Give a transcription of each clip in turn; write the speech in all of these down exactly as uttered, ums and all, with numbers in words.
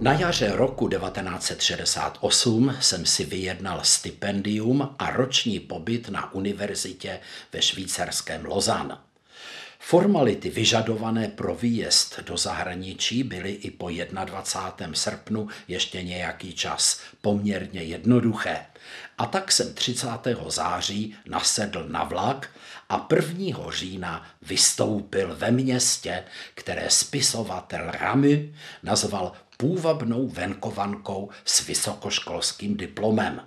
Na jaře roku devatenáct set šedesát osm jsem si vyjednal stipendium a roční pobyt na univerzitě ve švýcarském Lausanne. Formality vyžadované pro výjezd do zahraničí byly i po dvacátém prvním srpnu ještě nějaký čas poměrně jednoduché. A tak jsem třicátého září nasedl na vlak a prvního října vystoupil ve městě, které spisovatel Ramus nazval půvabnou venkovankou s vysokoškolským diplomem.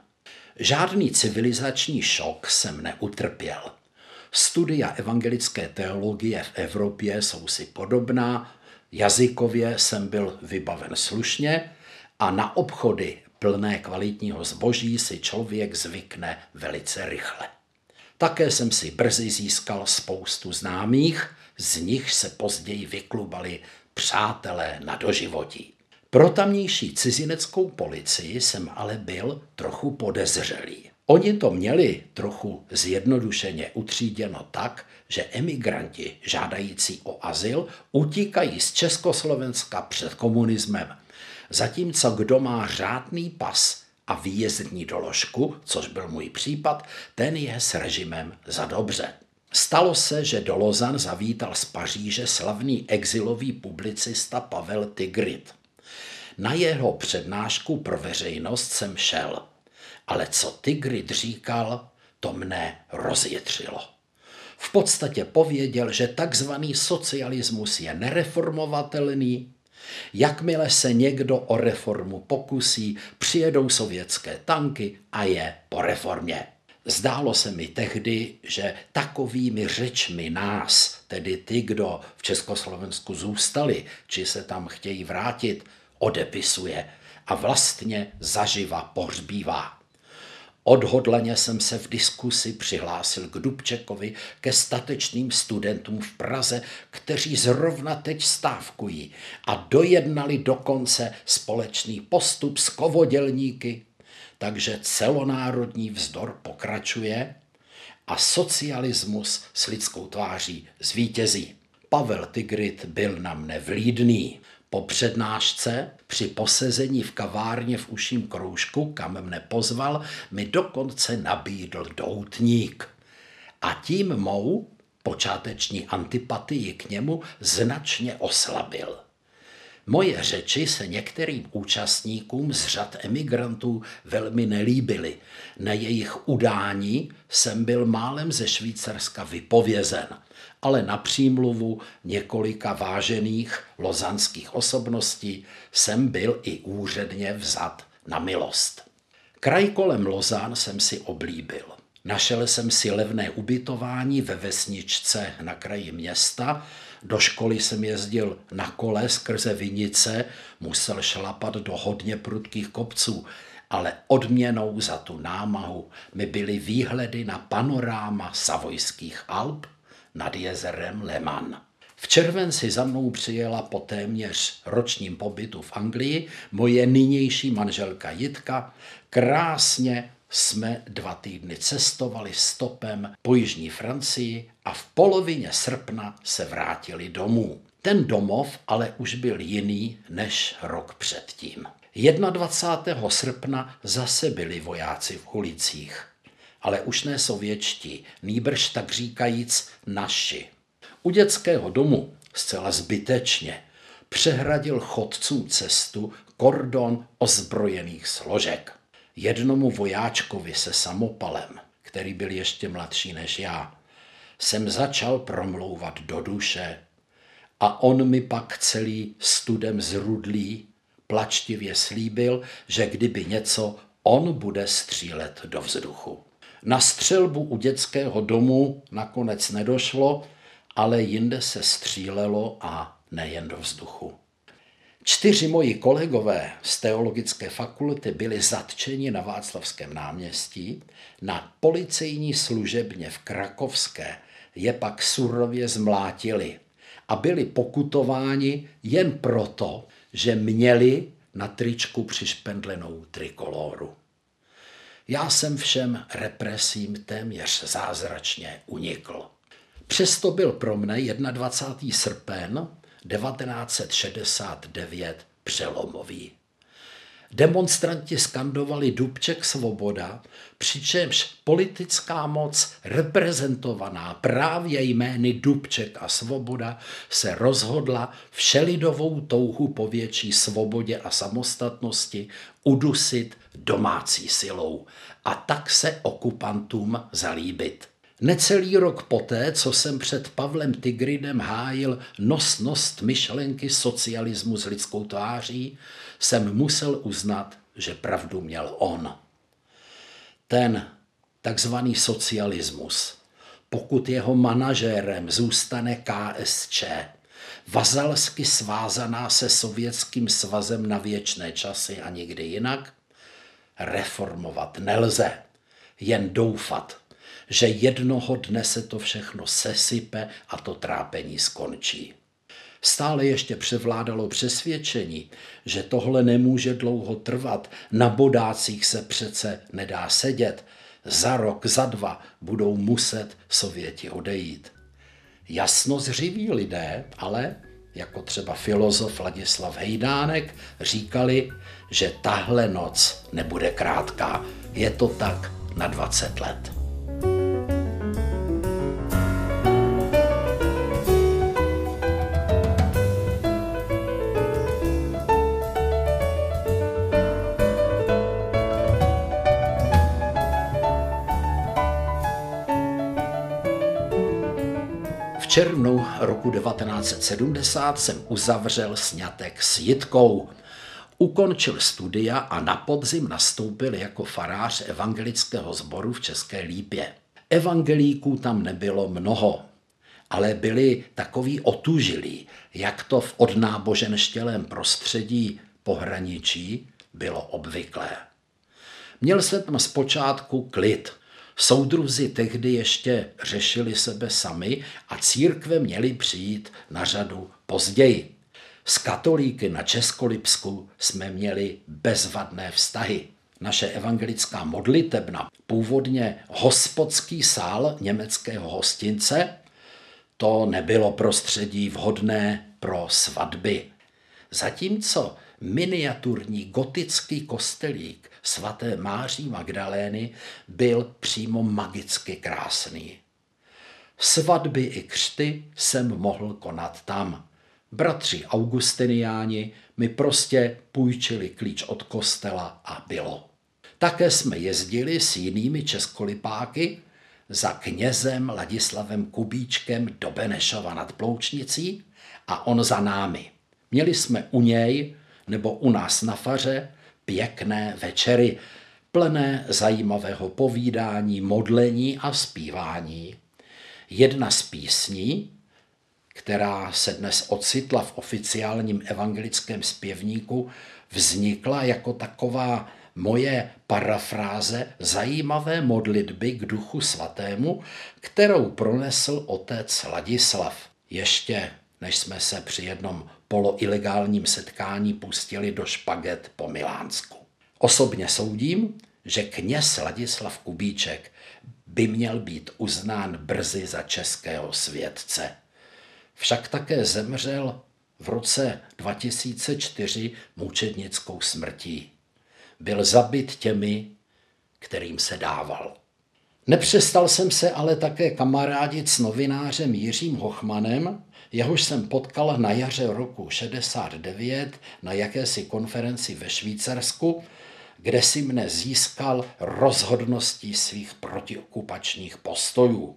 Žádný civilizační šok jsem neutrpěl. Studia evangelické teologie v Evropě jsou si podobná, jazykově jsem byl vybaven slušně a na obchody plné kvalitního zboží si člověk zvykne velice rychle. Také jsem si brzy získal spoustu známých, z nich se později vyklubali přátelé na doživotí. Pro tamnější cizineckou policii jsem ale byl trochu podezřelý. Oni to měli trochu zjednodušeně utříděno tak, že emigranti žádající o azyl utíkají z Československa před komunismem, zatímco kdo má řádný pas a výjezdní doložku, což byl můj případ, ten je s režimem za dobře. Stalo se, že do Lausanne zavítal z Paříže slavný exilový publicista Pavel Tigrit. Na jeho přednášku pro veřejnost jsem šel, ale co Tigrit říkal, to mne rozjetřilo. V podstatě pověděl, že takzvaný socialismus je nereformovatelný. Jakmile se někdo o reformu pokusí, přijedou sovětské tanky a je po reformě. Zdálo se mi tehdy, že takovými řečmi nás, tedy ty, kdo v Československu zůstali, či se tam chtějí vrátit, odepisuje a vlastně zaživa pohřbívá. Odhodlaně jsem se v diskusi přihlásil k Dubčekovi, ke statečným studentům v Praze, kteří zrovna teď stávkují a dojednali dokonce společný postup s kovodělníky. Takže celonárodní vzdor pokračuje a socialismus s lidskou tváří zvítězí. Pavel Tigrit byl na mne vlídný. Po přednášce při posezení v kavárně v Uším kroužku, kam mne pozval, mi dokonce nabídl doutník. A tím mou počáteční antipatii k němu značně oslabil. Moje řeči se některým účastníkům z řad emigrantů velmi nelíbily. Na jejich udání jsem byl málem ze Švýcarska vypovězen, ale na přímluvu několika vážených lozanských osobností jsem byl i úředně vzat na milost. Kraj kolem Lausanne jsem si oblíbil. Našel jsem si levné ubytování ve vesničce na kraji města, do školy jsem jezdil na kole skrze vinice, musel šlapat do hodně prudkých kopců, ale odměnou za tu námahu mi byly výhledy na panoráma Savojských Alp nad jezerem Leman. V červenci za mnou přijela po téměř ročním pobytu v Anglii moje nynější manželka Jitka. Krásně jsme dva týdny cestovali stopem po jižní Francii a v polovině srpna se vrátili domů. Ten domov ale už byl jiný než rok předtím. dvacátého prvního srpna zase byli vojáci v ulicích, ale už ne sovětští, nýbrž tak říkajíc naši. U dětského domu zcela zbytečně přehradil chodcům cestu kordon ozbrojených složek. Jednomu vojáčkovi se samopalem, který byl ještě mladší než já, jsem začal promlouvat do duše a on mi pak celý studem zrudlý plačtivě slíbil, že kdyby něco, on bude střílet do vzduchu. Na střelbu u dětského domu nakonec nedošlo, ale jinde se střílelo a nejen do vzduchu. Čtyři moji kolegové z teologické fakulty byli zatčeni na Václavském náměstí, na policejní služebně v Krakovské je pak surově zmlátili a byli pokutováni jen proto, že měli na tričku přišpendlenou trikolóru. Já jsem všem represím téměř zázračně unikl. Přesto byl pro mne dvacátého prvního srpen devatenáct set šedesát devět přelomový. Demonstranti skandovali Dubček svoboda, přičemž politická moc reprezentovaná právě jmény Dubček a Svoboda se rozhodla všelidovou touhu po větší svobodě a samostatnosti udusit domácí silou a tak se okupantům zalíbit. Necelý rok poté, co jsem před Pavlem Tigridem hájil nosnost myšlenky socialismu s lidskou tváří, jsem musel uznat, že pravdu měl on. Ten takzvaný socialismus, pokud jeho manažérem zůstane K S Č, vazalsky svázaná se Sovětským svazem na věčné časy a nikdy jinak, reformovat nelze, jen doufat, že jednoho dne se to všechno sesype a to trápení skončí. Stále ještě převládalo přesvědčení, že tohle nemůže dlouho trvat, na bodácích se přece nedá sedět, za rok, za dva budou muset Sověti odejít. Jasnozřiví lidé, ale jako třeba filozof Ladislav Hejdánek, říkali, že tahle noc nebude krátká, je to tak na dvacet let. V červnu roku devatenáct set sedmdesát jsem uzavřel sňatek s Jitkou. Ukončil studia a na podzim nastoupil jako farář evangelického sboru v České Lípě. Evangelíků tam nebylo mnoho, ale byli takový otužilí, jak to v odnáboženštělém prostředí pohraničí bylo obvyklé. Měl jsem tam zpočátku klid. Soudruzi tehdy ještě řešili sebe sami a církve měly přijít na řadu později. S katolíky na Českolipsku jsme měli bezvadné vztahy. Naše evangelická modlitebna, původně hospodský sál německého hostince, to nebylo prostředí vhodné pro svatby. Zatímco miniaturní gotický kostelík svaté Máří Magdalény byl přímo magicky krásný. Svatby i křty jsem mohl konat tam. Bratři augustiniáni mi prostě půjčili klíč od kostela a bylo. Také jsme jezdili s jinými českolipáky za knězem Ladislavem Kubíčkem do Benešova nad Ploučnicí a on za námi. Měli jsme u něj nebo u nás na faře pěkné večery, plné zajímavého povídání, modlení a zpívání. Jedna z písní, která se dnes ocitla v oficiálním evangelickém zpěvníku, vznikla jako taková moje parafráze zajímavé modlitby k Duchu Svatému, kterou pronesl otec Ladislav. Ještě než jsme se při jednom poloilegálním setkání pustili do špaget po Milánsku. Osobně soudím, že kněz Ladislav Kubíček by měl být uznán brzy za českého světce. Však také zemřel v roce dva tisíce čtyři mučednickou smrtí. Byl zabit těmi, kterým se dával. Nepřestal jsem se ale také kamarádit s novinářem Jiřím Hochmanem, jehož jsem potkal na jaře roku šedesát devět na jakési konferenci ve Švýcarsku, kde si mne získal rozhodností svých protiokupačních postojů.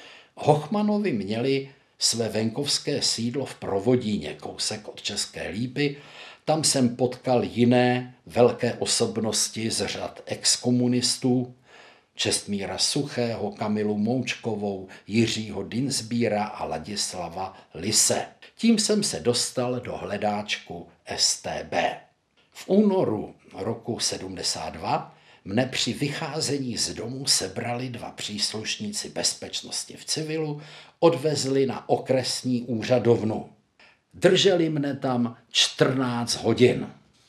Hochmanovi měli své venkovské sídlo v Provodíně, kousek od České Lípy. Tam jsem potkal jiné velké osobnosti z řad exkomunistů, Čestmíra Suchého, Kamilu Moučkovou, Jiřího Dinsbíra a Ladislava Lise. Tím jsem se dostal do hledáčku S T B. V únoru roku sedmdesát dva mne při vycházení z domu sebrali dva příslušníci bezpečnosti v civilu, odvezli na okresní úřadovnu. Drželi mne tam čtrnáct hodin.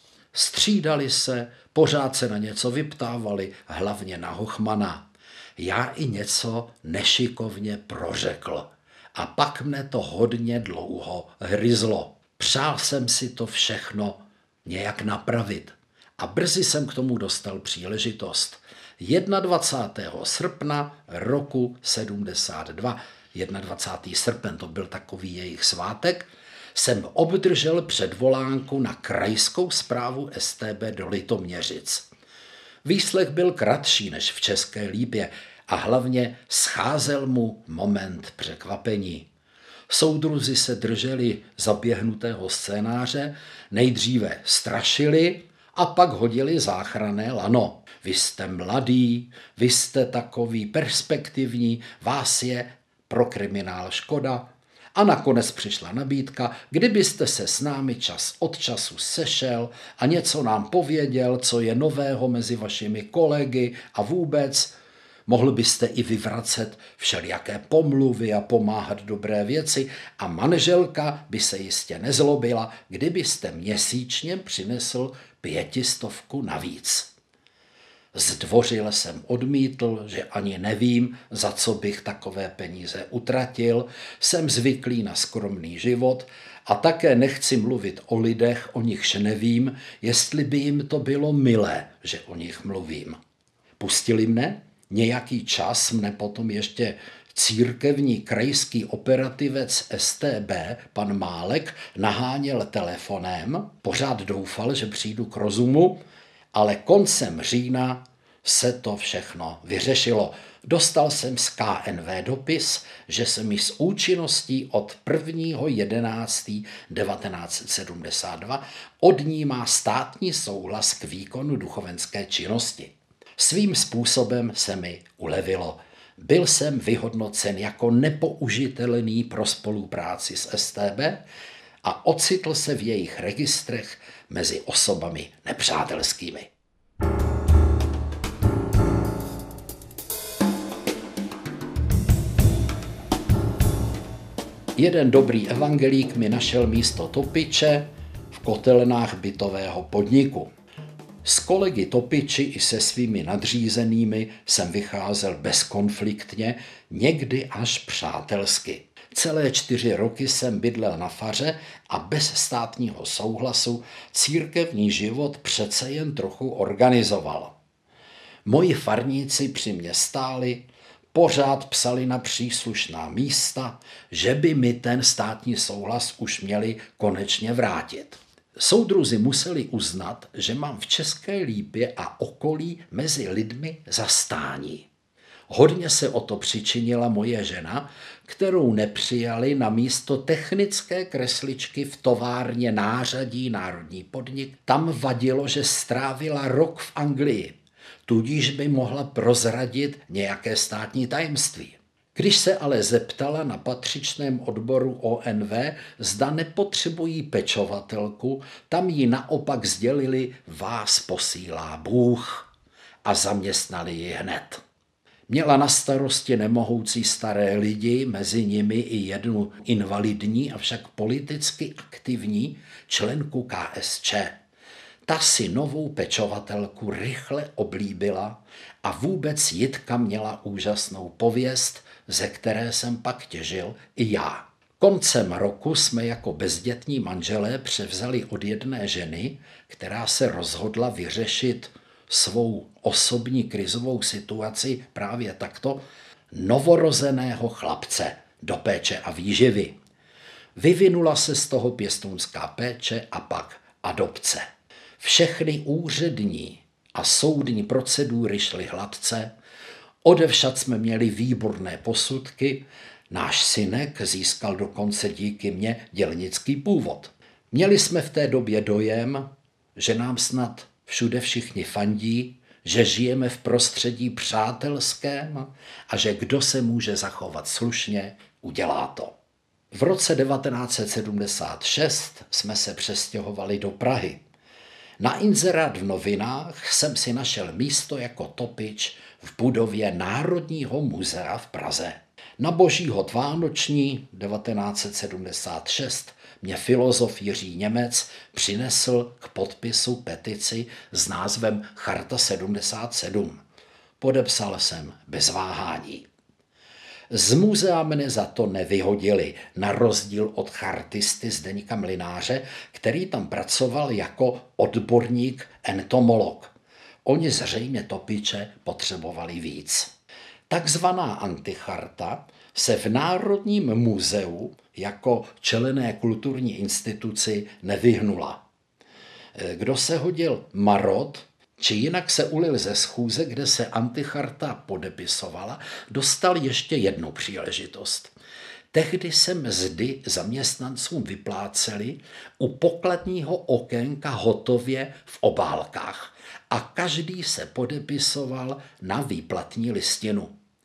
Střídali se, pořád se na něco vyptávali, hlavně na Hochmana. Já i něco nešikovně prořekl. A pak mne to hodně dlouho hryzlo. Přál jsem si to všechno nějak napravit. a brzy jsem k tomu dostal příležitost. dvacátého prvního srpna roku sedmdesát dva, dvacátého prvního srpen, to byl takový jejich svátek, jsem obdržel předvolánku na krajskou správu S T B do Litoměřic. Výslech byl kratší než v České Lípě a hlavně scházel mu moment překvapení. Soudruzi se drželi zaběhnutého scénáře, nejdříve strašili a pak hodili záchranné lano. Vy jste mladý, vy jste takový perspektivní, vás je pro kriminál škoda. A nakonec přišla nabídka, kdybyste se s námi čas od času sešel a něco nám pověděl, co je nového mezi vašimi kolegy a vůbec, mohl byste i vyvracet všelijaké pomluvy a pomáhat dobré věci a manželka by se jistě nezlobila, kdybyste měsíčně přinesl pětistovku navíc. Zdvořile jsem odmítl, že ani nevím, za co bych takové peníze utratil, jsem zvyklý na skromný život a také nechci mluvit o lidech, o nichž nevím, jestli by jim to bylo milé, že o nich mluvím. Pustili mne, nějaký čas mne potom ještě církevní krajský operativec S T B, pan Málek, naháněl telefonem, pořád doufal, že přijdu k rozumu, ale koncem října se to všechno vyřešilo. Dostal jsem z K N V dopis, že se mi s účinností od prvního jedenáctého devatenáct set sedmdesát dva odnímá státní souhlas k výkonu duchovenské činnosti. Svým způsobem se mi ulevilo. Byl jsem vyhodnocen jako nepoužitelný pro spolupráci s S T B a ocitl se v jejich registrech mezi osobami nepřátelskými. Jeden dobrý evangelík mi našel místo topiče v kotelnách bytového podniku. S kolegy topiči i se svými nadřízenými jsem vycházel bezkonfliktně, někdy až přátelsky. Celé čtyři roky jsem bydlel na faře a bez státního souhlasu církevní život přece jen trochu organizoval. Moji farníci při mě stáli, pořád psali na příslušná místa, že by mi ten státní souhlas už měli konečně vrátit. Soudruzi museli uznat, že mám v České Lípě a okolí mezi lidmi zastání. Hodně se o to přičinila moje žena, kterou nepřijali na místo technické kresličky v továrně Nářadí Národní podnik. Tam vadilo, že strávila rok v Anglii, tudíž by mohla prozradit nějaké státní tajemství. Když se ale zeptala na patřičném odboru O N V, zda nepotřebují pečovatelku, tam jí naopak sdělili, vás posílá Bůh, a zaměstnali ji hned. Měla na starosti nemohoucí staré lidi, mezi nimi i jednu invalidní, avšak politicky aktivní členku K S Č. Ta si novou pečovatelku rychle oblíbila a vůbec Jitka měla úžasnou pověst, ze které jsem pak těžil i já. Koncem roku jsme jako bezdětní manželé převzali od jedné ženy, která se rozhodla vyřešit svou osobní krizovou situaci právě takto, novorozeného chlapce do péče a výživy. Vyvinula se z toho pěstounská péče a pak adopce. Všechny úřední a soudní procedury šly hladce, odevšad jsme měli výborné posudky, náš synek získal dokonce díky mně dělnický původ. Měli jsme v té době dojem, že nám snad všude všichni fandí, že žijeme v prostředí přátelském a že kdo se může zachovat slušně, udělá to. V roce devatenáct set sedmdesát šest jsme se přestěhovali do Prahy. Na inzerát v novinách jsem si našel místo jako topič v budově Národního muzea v Praze. Na Boží hod vánoční devatenáct set sedmdesát šest mě filozof Jiří Němec přinesl k podpisu petici s názvem Charta sedmdesát sedm. Podepsal jsem bez váhání. Z muzea mne za to nevyhodili, na rozdíl od chartisty Zdeňka Mlynáře, který tam pracoval jako odborník entomolog. Oni zřejmě topiče potřebovali víc. Takzvaná anticharta se v Národním muzeu jako čelené kulturní instituci nevyhnula. Kdo se hodil marod, či jinak se ulil ze schůze, kde se anticharta podepisovala, dostal ještě jednu příležitost. Tehdy se mzdy zaměstnancům vyplácely u pokladního okénka hotově v obálkách a každý se podepisoval na výplatní listinu.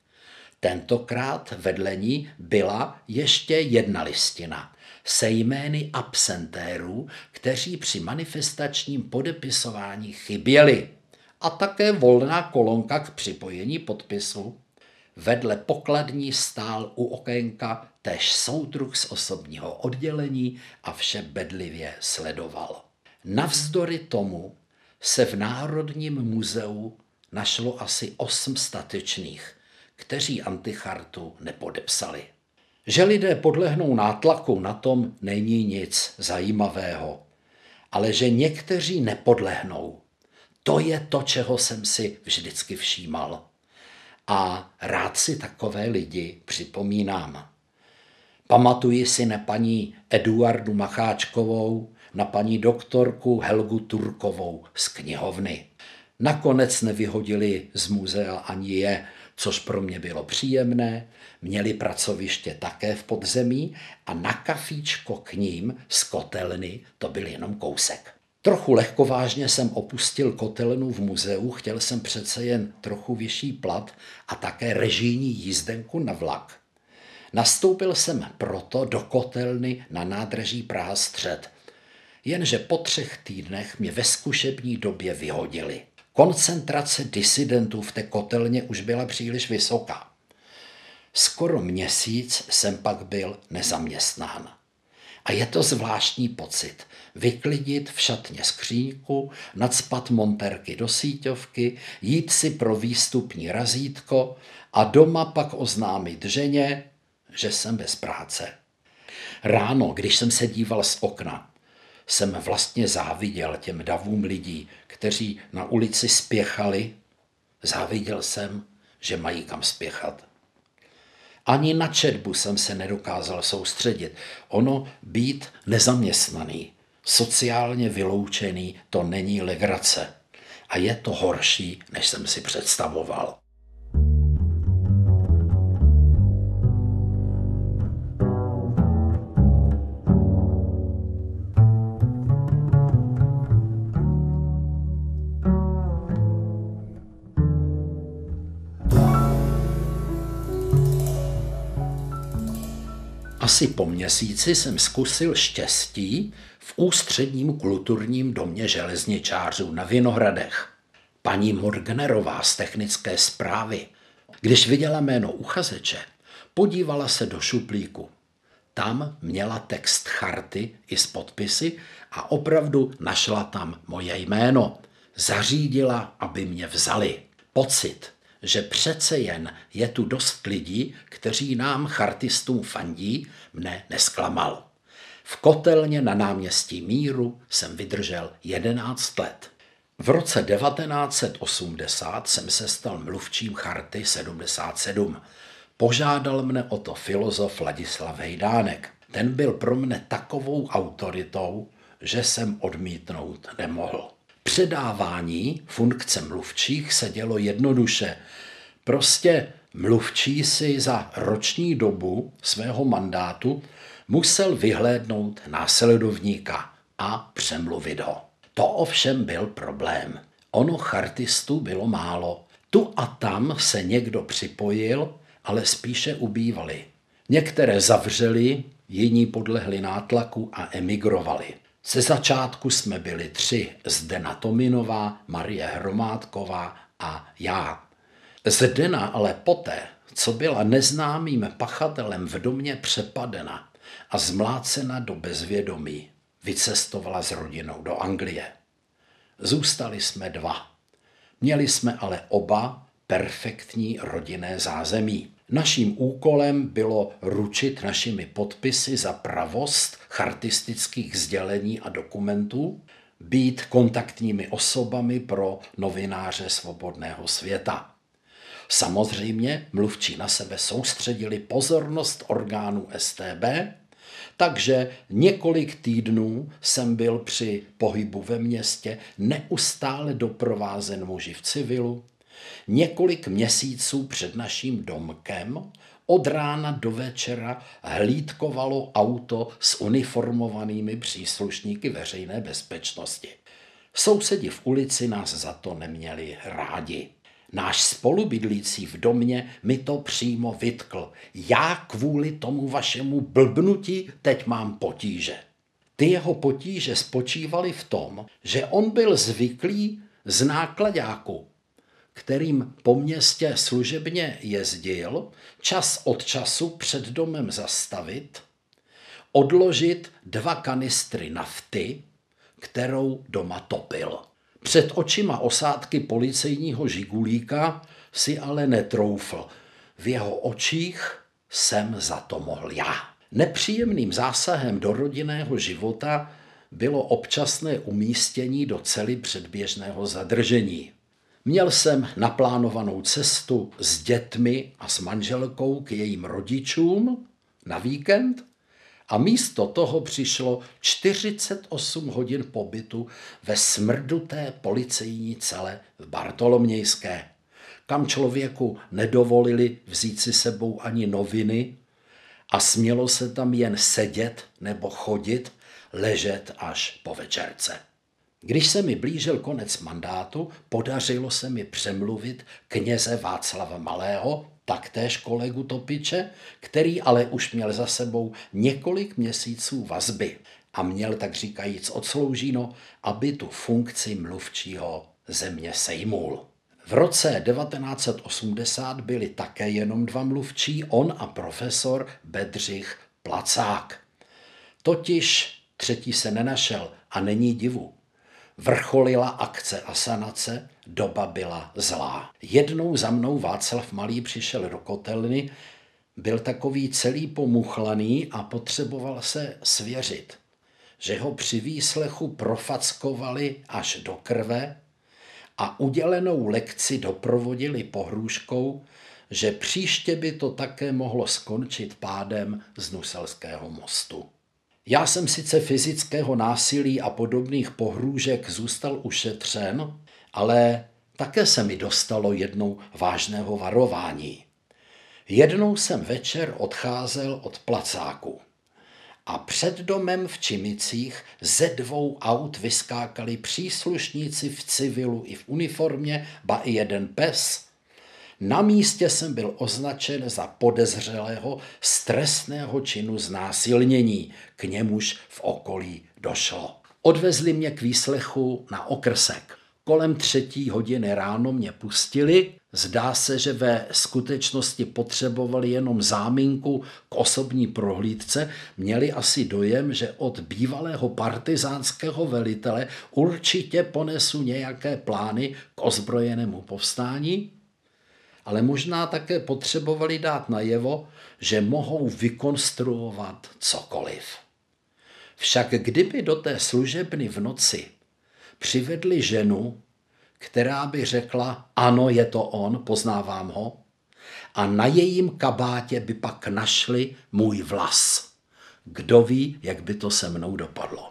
Tentokrát vedle ní byla ještě jedna listina se jmény absentérů, kteří při manifestačním podepisování chyběli, a také volná kolonka k připojení podpisu. Vedle pokladní stál u okénka též soudruh z osobního oddělení a vše bedlivě sledoval. Navzdory tomu se v Národním muzeu našlo asi osm statečných, kteří antichartu nepodepsali. Že lidé podlehnou nátlaku, na tom není nic zajímavého, ale že někteří nepodlehnou, to je to, čeho jsem si vždycky všímal. A rád si takové lidi připomínám. Pamatuji si na paní Eduardu Macháčkovou, na paní doktorku Helgu Turkovou z knihovny. Nakonec nevyhodili z muzea ani je, což pro mě bylo příjemné, měli pracoviště také v podzemí a na kafíčko k ním z kotelny to byl jenom kousek. Trochu lehkovážně jsem opustil kotelnu v muzeu, chtěl jsem přece jen trochu vyšší plat a také režijní jízdenku na vlak. Nastoupil jsem proto do kotelny na nádraží Praha-Střed, jenže po třech týdnech mě ve zkušební době vyhodili. Koncentrace disidentů v té kotelně už byla příliš vysoká. Skoro měsíc jsem pak byl nezaměstnán. A je to zvláštní pocit. Vyklidit v šatně skříňku, nacpat monterky do síťovky, jít si pro výstupní razítko a doma pak oznámit ženě, že jsem bez práce. Ráno, když jsem se díval z okna, jsem vlastně záviděl těm davům lidí, kteří na ulici spěchali. Záviděl jsem, že mají kam spěchat. Ani na četbu jsem se nedokázal soustředit. Ono být nezaměstnaný, sociálně vyloučený, to není legrace. A je to horší, než jsem si představoval. Asi po měsíci jsem zkusil štěstí v Ústředním kulturním domě železničářů na Vinohradech. Paní Morgnerová z technické správy, když viděla jméno uchazeče, podívala se do šuplíku. Tam měla text charty i s podpisy a opravdu našla tam moje jméno. Zařídila, aby mě vzali. Pocit, že přece jen je tu dost lidí, kteří nám chartistům fandí, mne nesklamal. V kotelně na náměstí Míru jsem vydržel jedenáct let. V roce devatenáct set osmdesát jsem se stal mluvčím charty sedmdesát sedm. Požádal mne o to filozof Ladislav Hejdánek. Ten byl pro mne takovou autoritou, že jsem odmítnout nemohl. Předávání funkce mluvčích se dělo jednoduše. Prostě mluvčí si za roční dobu svého mandátu musel vyhlédnout následovníka a přemluvit ho. To ovšem byl problém. Ono chartistů bylo málo. Tu a tam se někdo připojil, ale spíše ubývali. Některé zavřeli, jiní podlehli nátlaku a emigrovali. Ze začátku jsme byli tři, Zdena Tominová, Marie Hromádková a já. Zdena ale poté, co byla neznámým pachatelem v domě přepadena a zmlácena do bezvědomí, vycestovala s rodinou do Anglie. Zůstali jsme dva. Měli jsme ale oba perfektní rodinné zázemí. Naším úkolem bylo ručit našimi podpisy za pravost chartistických sdělení a dokumentů, být kontaktními osobami pro novináře svobodného světa. Samozřejmě mluvčí na sebe soustředili pozornost orgánů S T B, takže několik týdnů jsem byl při pohybu ve městě neustále doprovázen muži v civilu. Několik měsíců před naším domkem od rána do večera hlídkovalo auto s uniformovanými příslušníky veřejné bezpečnosti. Sousedi v ulici nás za to neměli rádi. Náš spolubydlící v domě mi to přímo vytkl. Já kvůli tomu vašemu blbnutí teď mám potíže. Ty jeho potíže spočívaly v tom, že on byl zvyklý z nákladáku, kterým po městě služebně jezdil, čas od času před domem zastavit, odložit dva kanistry nafty, kterou doma topil. Před očima osádky policejního žigulíka si ale netroufl. V jeho očích jsem za to mohl já. Nepříjemným zásahem do rodinného života bylo občasné umístění do cely předběžného zadržení. Měl jsem naplánovanou cestu s dětmi a s manželkou k jejím rodičům na víkend a místo toho přišlo čtyřicet osm hodin pobytu ve smrduté policejní cele v Bartolomějské, kam člověku nedovolili vzít si sebou ani noviny a smělo se tam jen sedět nebo chodit, ležet až po večerce. Když se mi blížil konec mandátu, podařilo se mi přemluvit kněze Václava Malého, taktéž kolegu Topiče, který ale už měl za sebou několik měsíců vazby a měl tak říkajíc odsloužíno, aby tu funkci mluvčího země sejmul. V roce devatenáct set osmdesát byli také jenom dva mluvčí, on a profesor Bedřich Placák. Totiž třetí se nenašel a není divu. Vrcholila akce asanace, doba byla zlá. Jednou za mnou Václav Malý přišel do kotelny, byl takový celý pomuchlaný a potřeboval se svěřit, že ho při výslechu profackovali až do krve a udělenou lekci doprovodili pohrůžkou, že příště by to také mohlo skončit pádem z Nuselského mostu. Já jsem sice fyzického násilí a podobných pohrůžek zůstal ušetřen, ale také se mi dostalo jednou vážného varování. Jednou jsem večer odcházel od Placáku a před domem v Čimicích ze dvou aut vyskákali příslušníci v civilu i v uniformě, ba i jeden pes. Na místě jsem byl označen za podezřelého z trestného činu znásilnění, k němuž v okolí došlo. Odvezli mě k výslechu na okrsek. Kolem třetí hodiny ráno mě pustili. Zdá se, že ve skutečnosti potřebovali jenom záminku k osobní prohlídce. Měli asi dojem, že od bývalého partyzánského velitele určitě ponesu nějaké plány k ozbrojenému povstání, ale možná také potřebovali dát najevo, že mohou vykonstruovat cokoliv. Však kdyby do té služebny v noci přivedli ženu, která by řekla, ano, je to on, poznávám ho, a na jejím kabátě by pak našli můj vlas. Kdo ví, jak by to se mnou dopadlo.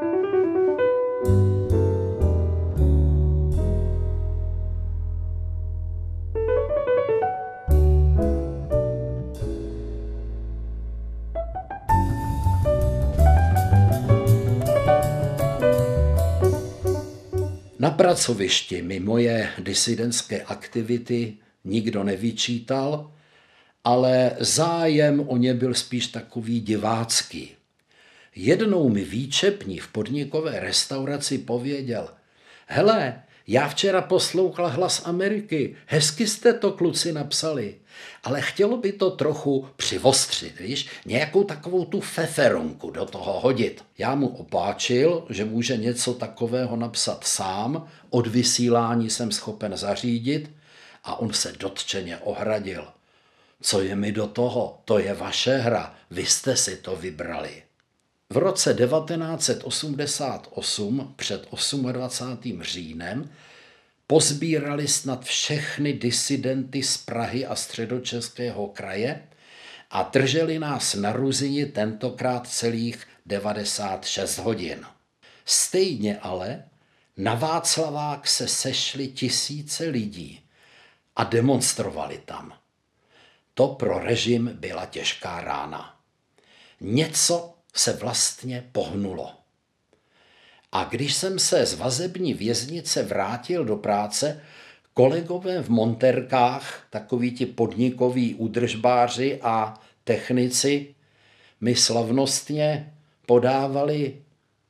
Na pracovišti mi moje disidentské aktivity nikdo nevyčítal, ale zájem o ně byl spíš takový divácký. Jednou mi výčepní v podnikové restauraci pověděl: hele, já včera poslouchal Hlas Ameriky, hezky jste to kluci napsali, ale chtělo by to trochu přivostřit, víš, nějakou takovou tu feferonku do toho hodit. Já mu opáčil, že může něco takového napsat sám, od vysílání jsem schopen zařídit, a on se dotčeně ohradil. Co je mi do toho? To je vaše hra, vy jste si to vybrali. V roce devatenáct set osmdesát osm před dvacátým osmým říjnem pozbírali snad všechny disidenty z Prahy a Středočeského kraje a drželi nás na Ruzini tentokrát celých devadesát šest hodin. Stejně ale na Václavák se sešly tisíce lidí a demonstrovali tam. To pro režim byla těžká rána. Něco se vlastně pohnulo. A když jsem se z vazební věznice vrátil do práce, kolegové v montérkách, takoví ti podnikoví údržbáři a technici, mi slavnostně podávali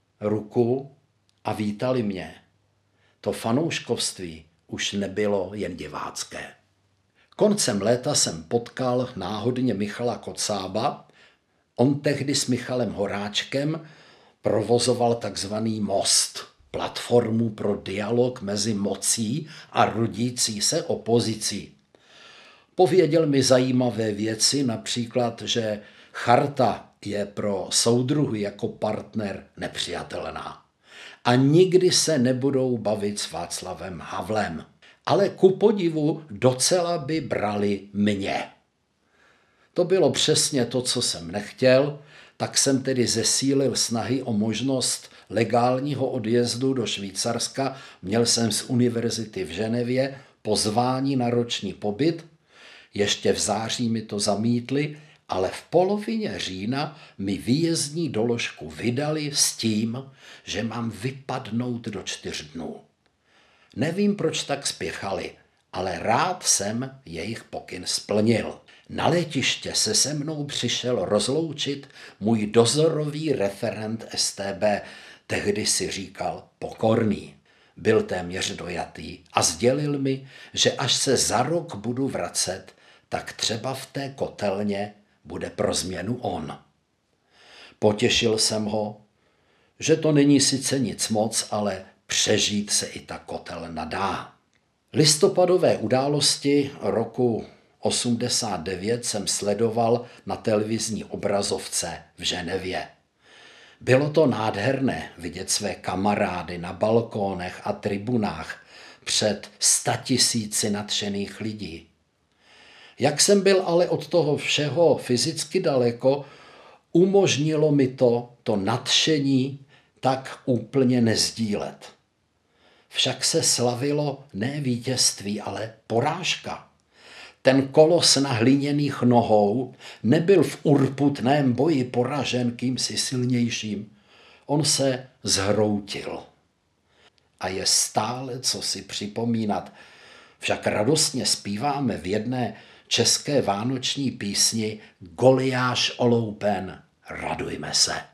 ruku a vítali mě. To fanouškovství už nebylo jen divácké. Koncem léta jsem potkal náhodně Michala Kocába. On tehdy s Michalem Horáčkem provozoval takzvaný Most, platformu pro dialog mezi mocí a rodící se opozicí. Pověděl mi zajímavé věci, například, že charta je pro soudruhy jako partner nepřijatelná a nikdy se nebudou bavit s Václavem Havlem. Ale ku podivu docela by brali mě. To bylo přesně to, co jsem nechtěl, tak jsem tedy zesílil snahy o možnost legálního odjezdu do Švýcarska. Měl jsem z univerzity v Ženevě pozvání na roční pobyt, ještě v září mi to zamítli, ale v polovině října mi výjezdní doložku vydali s tím, že mám vypadnout do čtyř dnů. Nevím, proč tak spěchali, ale rád jsem jejich pokyn splnil. Na letiště se se mnou přišel rozloučit můj dozorový referent S T B, tehdy si říkal Pokorný. Byl téměř dojatý a sdělil mi, že až se za rok budu vracet, tak třeba v té kotelně bude pro změnu on. Potěšil jsem ho, že to není sice nic moc, ale přežít se i ta kotelna dá. Listopadové události roku osmdesát devět jsem sledoval na televizní obrazovce v Ženevě. Bylo to nádherné vidět své kamarády na balkónech a tribunách před statisíci nadšených lidí. Jak jsem byl ale od toho všeho fyzicky daleko, umožnilo mi to, to nadšení tak úplně nezdílet. Však se slavilo ne vítězství, ale porážka. Ten kolos na hliněných nohou nebyl v urputném boji poražen kýmsi silnějším. On se zhroutil. A je stále co si připomínat. Však radostně zpíváme v jedné české vánoční písni Goliáš oloupen, radujme se.